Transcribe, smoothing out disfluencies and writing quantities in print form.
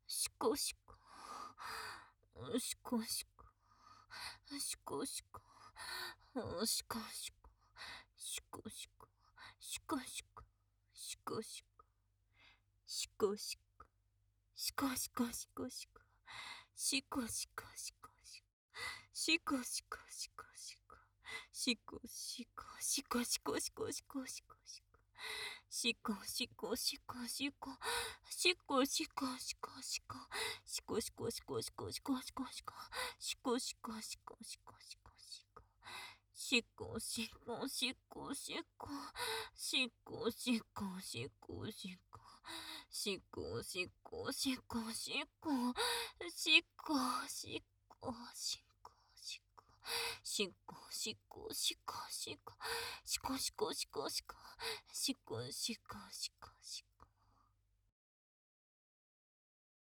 しこしこ。しこしこ。しこしこ。しこしこ。しこしこ。しこしこ。しこしこ。しこしこ。しこしこしこしこ。しこしこしこしこ。しこしこしこしこ。しこしこしこしこしこしこしこしこ。しこしこしこしこ。しこしこしこしこ。しこしこしこしこしこしこしこ。しこしこしこしこしこしこ。しこしこしこしこ。しこしこしこしこ。しこしこしこしこ。しこしこしこしこ。しこしこしこしこ。しこしこしこしこ。しこしこしこしこ。